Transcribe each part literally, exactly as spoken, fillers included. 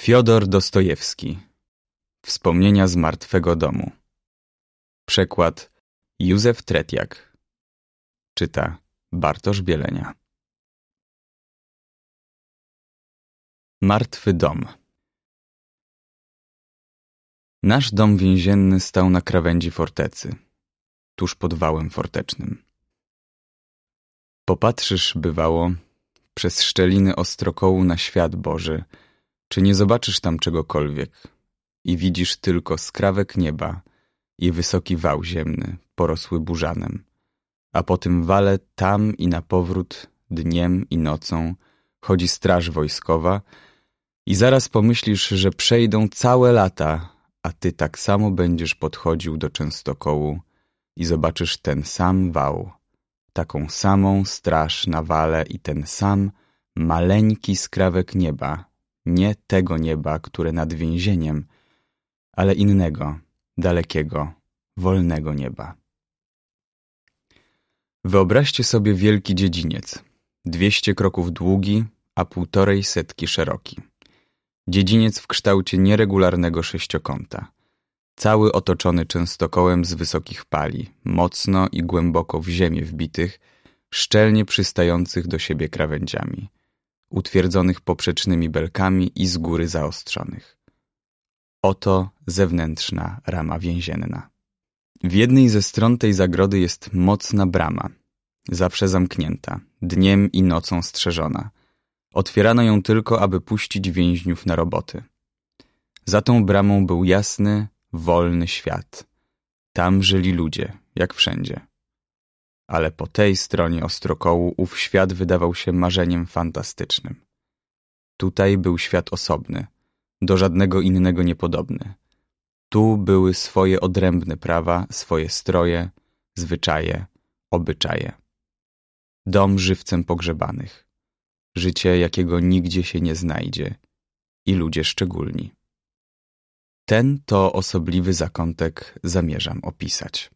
Fiodor Dostojewski. Wspomnienia z martwego domu. Przekład Józef Tretiak. Czyta Bartosz Bielenia. Martwy dom. Nasz dom więzienny stał na krawędzi fortecy, tuż pod wałem fortecznym. Popatrzysz, bywało, przez szczeliny ostrokołu na świat Boży, czy nie zobaczysz tam czegokolwiek i widzisz tylko skrawek nieba i wysoki wał ziemny, porosły burzanem, a po tym wale tam i na powrót, dniem i nocą, chodzi straż wojskowa i zaraz pomyślisz, że przejdą całe lata, a ty tak samo będziesz podchodził do Częstochołu i zobaczysz ten sam wał, taką samą straż na wale i ten sam maleńki skrawek nieba, nie tego nieba, które nad więzieniem, ale innego, dalekiego, wolnego nieba. Wyobraźcie sobie wielki dziedziniec, dwieście kroków długi, a półtorej setki szeroki. Dziedziniec w kształcie nieregularnego sześciokąta, cały otoczony częstokołem z wysokich pali, mocno i głęboko w ziemię wbitych, szczelnie przystających do siebie krawędziami, utwierdzonych poprzecznymi belkami i z góry zaostrzonych. Oto zewnętrzna rama więzienna. W jednej ze stron tej zagrody jest mocna brama, zawsze zamknięta, dniem i nocą strzeżona. Otwierano ją tylko, aby puścić więźniów na roboty. Za tą bramą był jasny, wolny świat. Tam żyli ludzie, jak wszędzie. Ale po tej stronie ostrokołu ów świat wydawał się marzeniem fantastycznym. Tutaj był świat osobny, do żadnego innego niepodobny. Tu były swoje odrębne prawa, swoje stroje, zwyczaje, obyczaje. Dom żywcem pogrzebanych. Życie, jakiego nigdzie się nie znajdzie. I ludzie szczególni. Ten to osobliwy zakątek zamierzam opisać.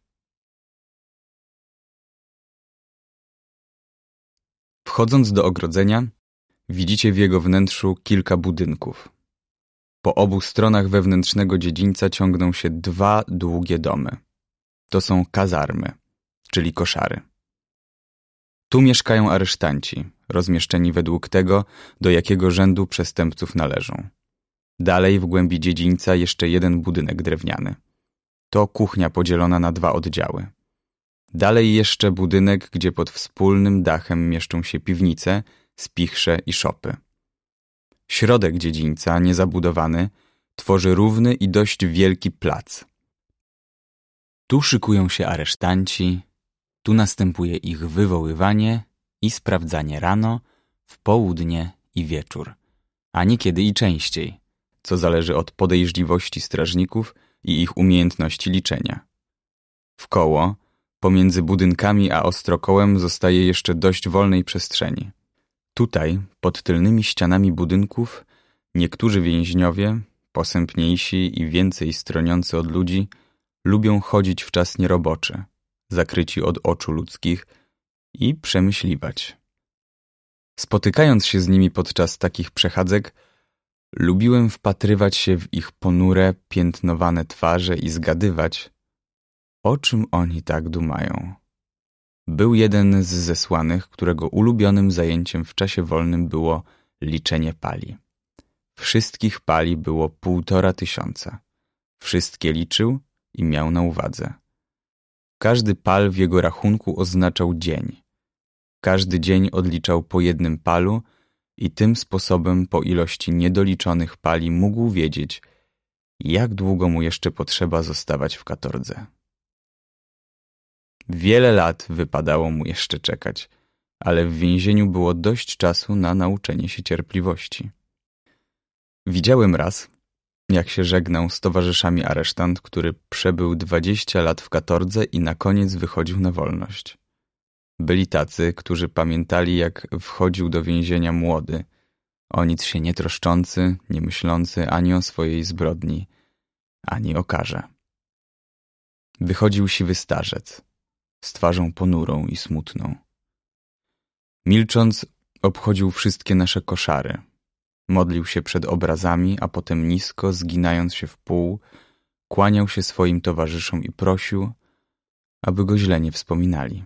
Wchodząc do ogrodzenia, widzicie w jego wnętrzu kilka budynków. Po obu stronach wewnętrznego dziedzińca ciągną się dwa długie domy. To są kazarmy, czyli koszary. Tu mieszkają aresztanci, rozmieszczeni według tego, do jakiego rzędu przestępców należą. Dalej w głębi dziedzińca jeszcze jeden budynek drewniany. To kuchnia podzielona na dwa oddziały. Dalej jeszcze budynek, gdzie pod wspólnym dachem mieszczą się piwnice, spichrze i szopy. Środek dziedzińca, niezabudowany, tworzy równy i dość wielki plac. Tu szykują się aresztanci, tu następuje ich wywoływanie i sprawdzanie rano, w południe i wieczór, a niekiedy i częściej, co zależy od podejrzliwości strażników i ich umiejętności liczenia. Wkoło, pomiędzy budynkami a ostrokołem zostaje jeszcze dość wolnej przestrzeni. Tutaj, pod tylnymi ścianami budynków, niektórzy więźniowie, posępniejsi i więcej stroniący od ludzi, lubią chodzić w czas nieroboczy, zakryci od oczu ludzkich i przemyśliwać. Spotykając się z nimi podczas takich przechadzek, lubiłem wpatrywać się w ich ponure, piętnowane twarze i zgadywać, o czym oni tak dumają. Był jeden z zesłanych, którego ulubionym zajęciem w czasie wolnym było liczenie pali. Wszystkich pali było półtora tysiąca. Wszystkie liczył i miał na uwadze. Każdy pal w jego rachunku oznaczał dzień. Każdy dzień odliczał po jednym palu i tym sposobem po ilości niedoliczonych pali mógł wiedzieć, jak długo mu jeszcze potrzeba zostawać w katordze. Wiele lat wypadało mu jeszcze czekać, ale w więzieniu było dość czasu na nauczenie się cierpliwości. Widziałem raz, jak się żegnał z towarzyszami aresztant, który przebył dwadzieścia lat w katordze i na koniec wychodził na wolność. Byli tacy, którzy pamiętali, jak wchodził do więzienia młody, o nic się nie troszczący, nie myślący ani o swojej zbrodni, ani o karze. Wychodził siwy starzec, z twarzą ponurą i smutną. Milcząc, obchodził wszystkie nasze koszary. Modlił się przed obrazami, a potem nisko, zginając się w pół, kłaniał się swoim towarzyszom i prosił, aby go źle nie wspominali.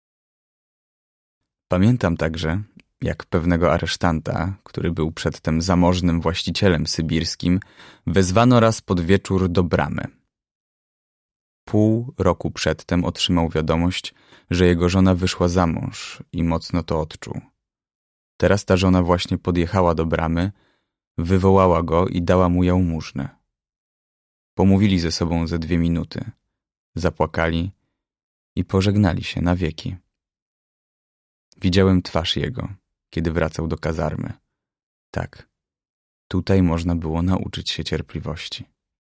Pamiętam także, jak pewnego aresztanta, który był przedtem zamożnym właścicielem sybirskim, wezwano raz pod wieczór do bramy. Pół roku przedtem otrzymał wiadomość, że jego żona wyszła za mąż i mocno to odczuł. Teraz ta żona właśnie podjechała do bramy, wywołała go i dała mu jałmużnę. Pomówili ze sobą ze dwie minuty, zapłakali i pożegnali się na wieki. Widziałem twarz jego, kiedy wracał do kazarmy. Tak, tutaj można było nauczyć się cierpliwości.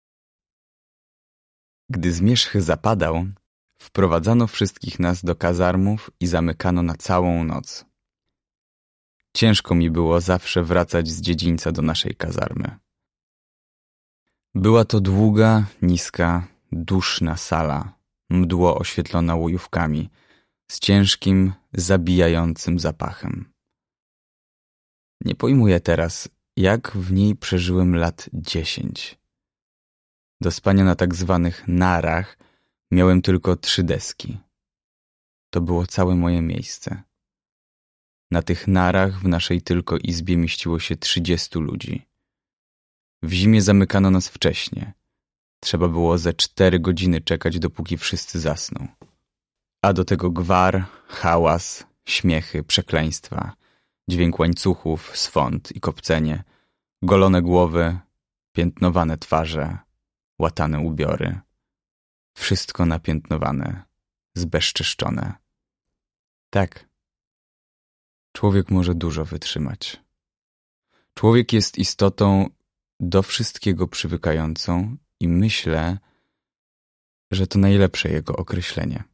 Gdy zmierzch zapadał, wprowadzano wszystkich nas do kazarmów i zamykano na całą noc. Ciężko mi było zawsze wracać z dziedzińca do naszej kazarmy. Była to długa, niska, duszna sala, mdło oświetlona łojówkami, z ciężkim, zabijającym zapachem. Nie pojmuję teraz, jak w niej przeżyłem lat dziesięć. Do spania na tak zwanych narach miałem tylko trzy deski. To było całe moje miejsce. Na tych narach w naszej tylko izbie mieściło się trzydziestu ludzi. W zimie zamykano nas wcześnie. Trzeba było ze cztery godziny czekać, dopóki wszyscy zasną. A do tego gwar, hałas, śmiechy, przekleństwa, dźwięk łańcuchów, swąd i kopcenie, golone głowy, piętnowane twarze, łatane ubiory. Wszystko napiętnowane, zbezczeszczone. Tak. Człowiek może dużo wytrzymać. Człowiek jest istotą do wszystkiego przywykającą i myślę, że to najlepsze jego określenie.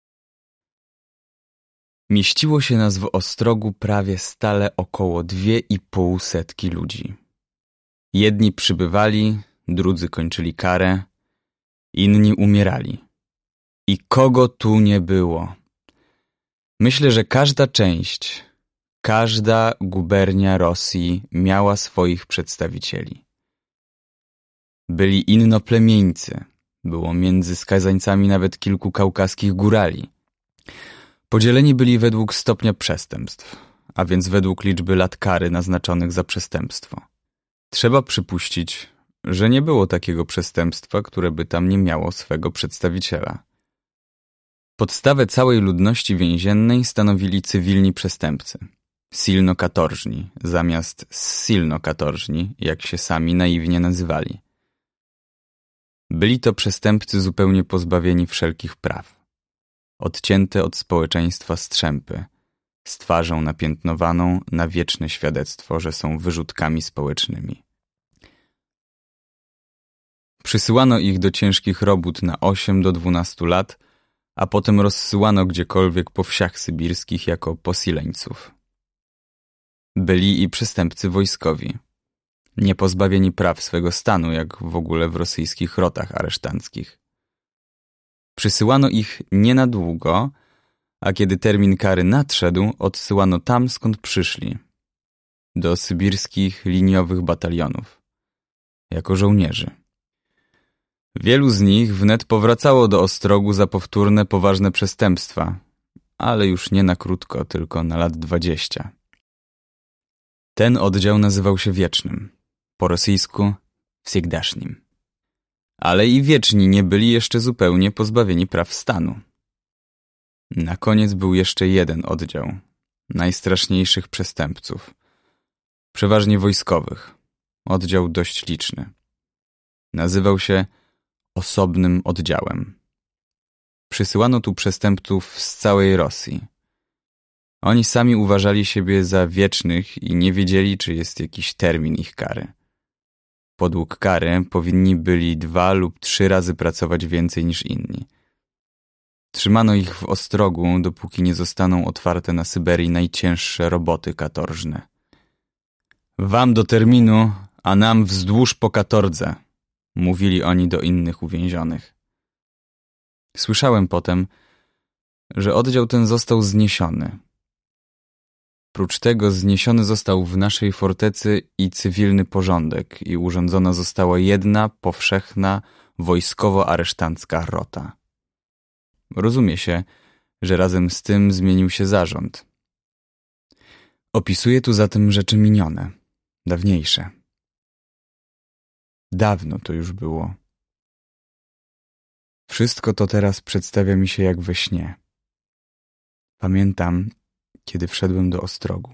Mieściło się nas w Ostrogu prawie stale około dwie i pół setki ludzi. Jedni przybywali, drudzy kończyli karę, inni umierali. I kogo tu nie było? Myślę, że każda część, każda gubernia Rosji miała swoich przedstawicieli. Byli innoplemieńcy, było między skazańcami nawet kilku kaukaskich górali. Podzieleni byli według stopnia przestępstw, a więc według liczby lat kary naznaczonych za przestępstwo. Trzeba przypuścić, że nie było takiego przestępstwa, które by tam nie miało swego przedstawiciela. Podstawę całej ludności więziennej stanowili cywilni przestępcy, silno-katorżni, zamiast silno-katorżni, jak się sami naiwnie nazywali. Byli to przestępcy zupełnie pozbawieni wszelkich praw, odcięte od społeczeństwa strzępy, z twarzą napiętnowaną na wieczne świadectwo, że są wyrzutkami społecznymi. Przysyłano ich do ciężkich robót na osiem do dwunastu lat, a potem rozsyłano gdziekolwiek po wsiach sybirskich jako posileńców. Byli i przestępcy wojskowi, niepozbawieni praw swego stanu, jak w ogóle w rosyjskich rotach aresztanckich. Przysyłano ich nie na długo, a kiedy termin kary nadszedł, odsyłano tam, skąd przyszli, do sybirskich liniowych batalionów, jako żołnierzy. Wielu z nich wnet powracało do Ostrogu za powtórne, poważne przestępstwa, ale już nie na krótko, tylko na lat dwadzieścia. Ten oddział nazywał się Wiecznym, po rosyjsku Всегдашним. Ale i wieczni nie byli jeszcze zupełnie pozbawieni praw stanu. Na koniec był jeszcze jeden oddział najstraszniejszych przestępców, przeważnie wojskowych, oddział dość liczny. Nazywał się osobnym oddziałem. Przysyłano tu przestępców z całej Rosji. Oni sami uważali siebie za wiecznych i nie wiedzieli, czy jest jakiś termin ich kary. Podług kary powinni byli dwa lub trzy razy pracować więcej niż inni. Trzymano ich w Ostrogu, dopóki nie zostaną otwarte na Syberii najcięższe roboty katorżne. Wam do terminu, a nam wzdłuż po katordze, mówili oni do innych uwięzionych. Słyszałem potem, że oddział ten został zniesiony. Prócz tego zniesiony został w naszej fortecy i cywilny porządek i urządzona została jedna powszechna wojskowo-aresztancka rota. Rozumie się, że razem z tym zmienił się zarząd. Opisuję tu zatem rzeczy minione, dawniejsze. Dawno to już było. Wszystko to teraz przedstawia mi się jak we śnie. Pamiętam, kiedy wszedłem do Ostrogu.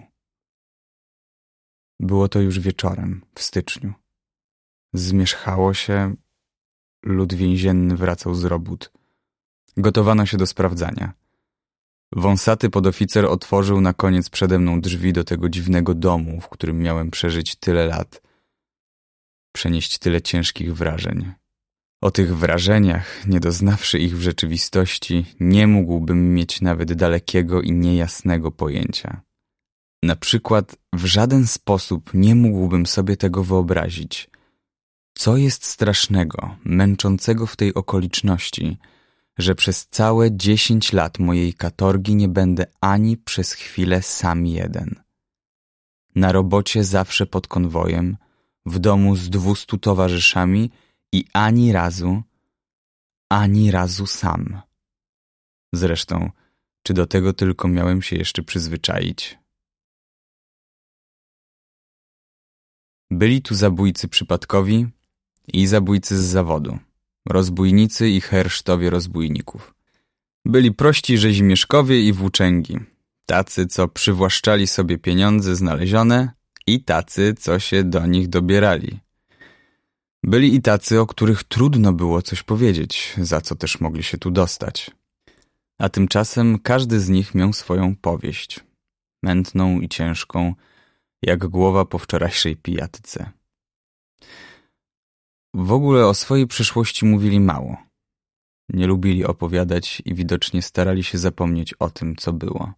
Było to już wieczorem, w styczniu. Zmierzchało się, lud więzienny wracał z robót. Gotowano się do sprawdzania. Wąsaty podoficer otworzył na koniec przede mną drzwi do tego dziwnego domu, w którym miałem przeżyć tyle lat, przenieść tyle ciężkich wrażeń. O tych wrażeniach, nie doznawszy ich w rzeczywistości, nie mógłbym mieć nawet dalekiego i niejasnego pojęcia. Na przykład w żaden sposób nie mógłbym sobie tego wyobrazić. Co jest strasznego, męczącego w tej okoliczności, że przez całe dziesięć lat mojej katorgi nie będę ani przez chwilę sam jeden. Na robocie zawsze pod konwojem, w domu z dwustu towarzyszami i ani razu, ani razu sam. Zresztą, czy do tego tylko miałem się jeszcze przyzwyczaić? Byli tu zabójcy przypadkowi i zabójcy z zawodu, rozbójnicy i hersztowie rozbójników. Byli prości rzezimieszkowie i włóczęgi, tacy, co przywłaszczali sobie pieniądze znalezione i tacy, co się do nich dobierali. Byli i tacy, o których trudno było coś powiedzieć, za co też mogli się tu dostać. A tymczasem każdy z nich miał swoją powieść, mętną i ciężką, jak głowa po wczorajszej pijatce. W ogóle o swojej przeszłości mówili mało. Nie lubili opowiadać i widocznie starali się zapomnieć o tym, co było.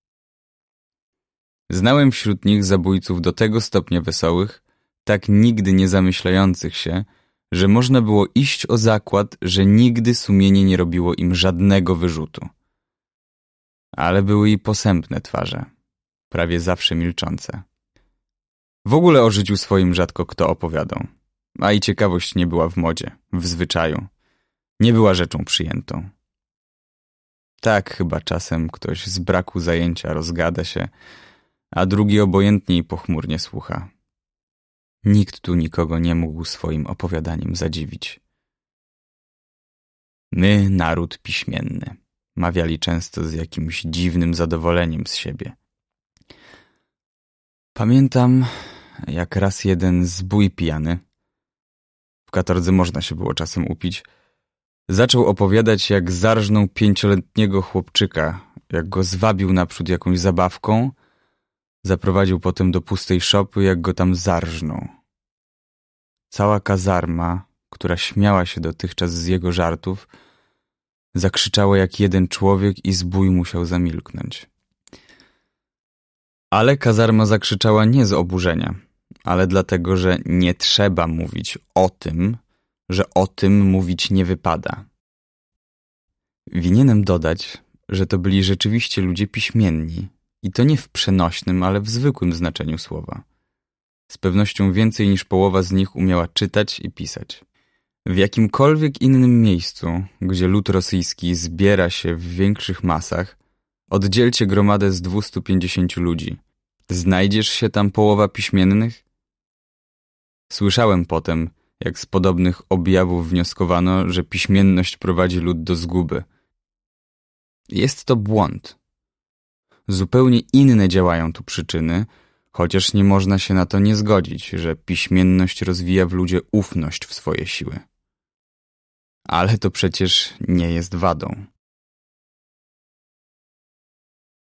Znałem wśród nich zabójców do tego stopnia wesołych, tak nigdy nie zamyślających się, że można było iść o zakład, że nigdy sumienie nie robiło im żadnego wyrzutu. Ale były i posępne twarze, prawie zawsze milczące. W ogóle o życiu swoim rzadko kto opowiadał, a i ciekawość nie była w modzie, w zwyczaju. Nie była rzeczą przyjętą. Tak chyba czasem ktoś z braku zajęcia rozgada się, a drugi obojętnie i pochmurnie słucha. Nikt tu nikogo nie mógł swoim opowiadaniem zadziwić. My, naród piśmienny, mawiali często z jakimś dziwnym zadowoleniem z siebie. Pamiętam, jak raz jeden zbój pijany, w katordze można się było czasem upić, zaczął opowiadać, jak zarżnął pięcioletniego chłopczyka, jak go zwabił naprzód jakąś zabawką, zaprowadził potem do pustej szopy, jak go tam zarżnął. Cała kazarma, która śmiała się dotychczas z jego żartów, zakrzyczała jak jeden człowiek i zbój musiał zamilknąć. Ale kazarma zakrzyczała nie z oburzenia, ale dlatego, że nie trzeba mówić o tym, że o tym mówić nie wypada. Winienem dodać, że to byli rzeczywiście ludzie piśmienni i to nie w przenośnym, ale w zwykłym znaczeniu słowa. Z pewnością więcej niż połowa z nich umiała czytać i pisać. W jakimkolwiek innym miejscu, gdzie lud rosyjski zbiera się w większych masach, oddzielcie gromadę z dwustu pięćdziesięciu ludzi. Znajdziesz się tam połowa piśmiennych? Słyszałem potem, jak z podobnych objawów wnioskowano, że piśmienność prowadzi lud do zguby. Jest to błąd. Zupełnie inne działają tu przyczyny, chociaż nie można się na to nie zgodzić, że piśmienność rozwija w ludzie ufność w swoje siły. Ale to przecież nie jest wadą.